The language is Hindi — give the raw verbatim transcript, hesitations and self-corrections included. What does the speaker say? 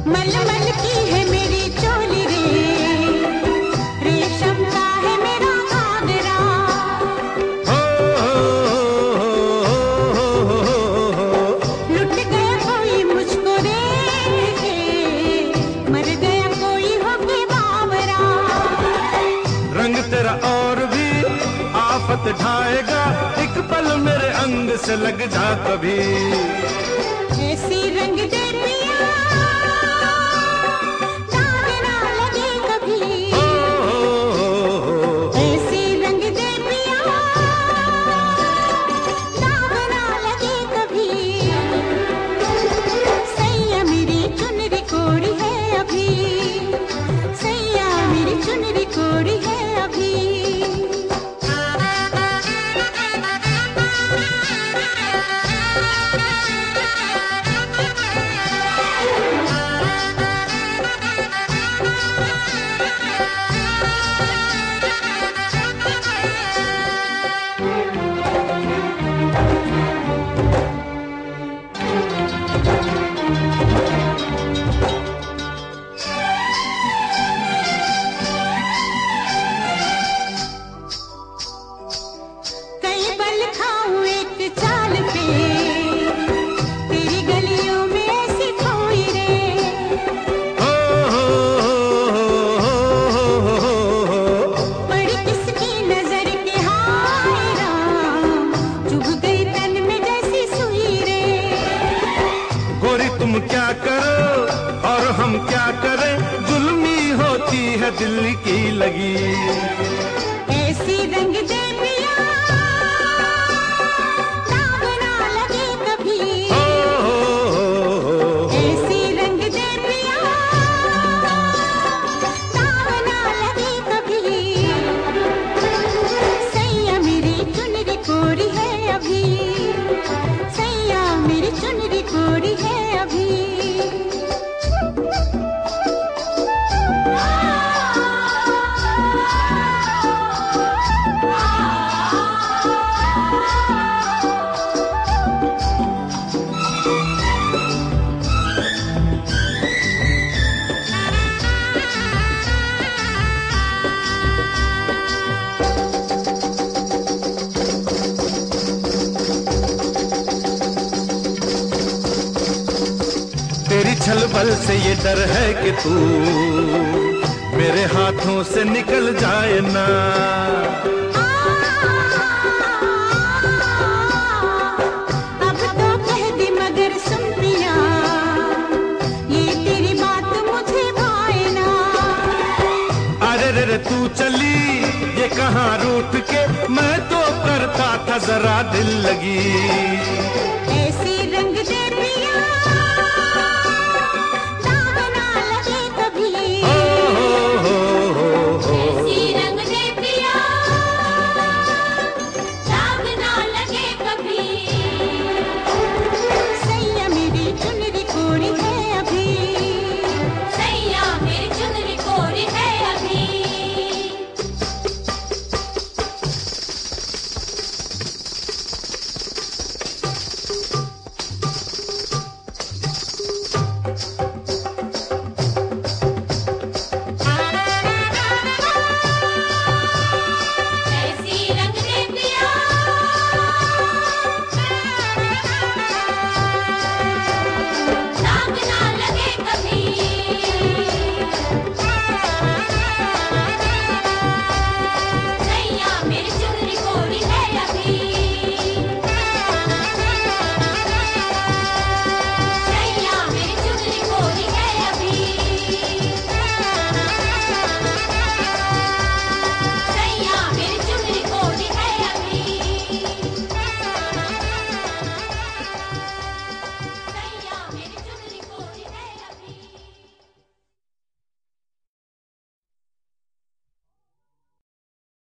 मलमल की है मेरी चोली रे, रेशम का है मेरा घाघरा। हो, हो, हो, हो, हो। लुट गया कोई मुझको देख के, मर गया कोई होके बावरा। रंग तेरा और भी आफत ढाएगा, एक पल मेरे अंग से लग जा कभी। ऐसी रंग दे पिया, दाग ना लगे कभी। हो, हो, हो, ऐसी रंग दे पिया, दाग ना लगे कभी। सैया मेरी चुनरी कोरी है अभी, सैया मेरी चुनरी कोरी है अभी। कई पल खाऊं एक चाल पे, तेरी गलियों में ऐसी खोई रे। हो, हो, हो, हो, हो। बड़ी किसकी नजर के हाय राम, चुभ गई तन में जैसी सुई रे। गोरी तुम क्या करो और हम क्या करें, जुल्मी होती है दिल की लगी। ऐसी रंग दे पिया, दाग ना लगे कभी। हो, हो, हो, ऐसी रंग दे पिया, दाग ना लगे कभी। सैया मेरी चुनरी कोरी है अभी, सैया मेरी चुनरी कोरी है अभी। तेरी छलबल से ये डर है कि तू मेरे हाथों से निकल जाए ना। अब तो कह दी मगर सुन पिया, ये तेरी बात मुझे भाए ना। अरे रे रे तू चली ये कहाँ रूठ के, मैं तो करता था जरा दिल लगी। ऐसी रंग दे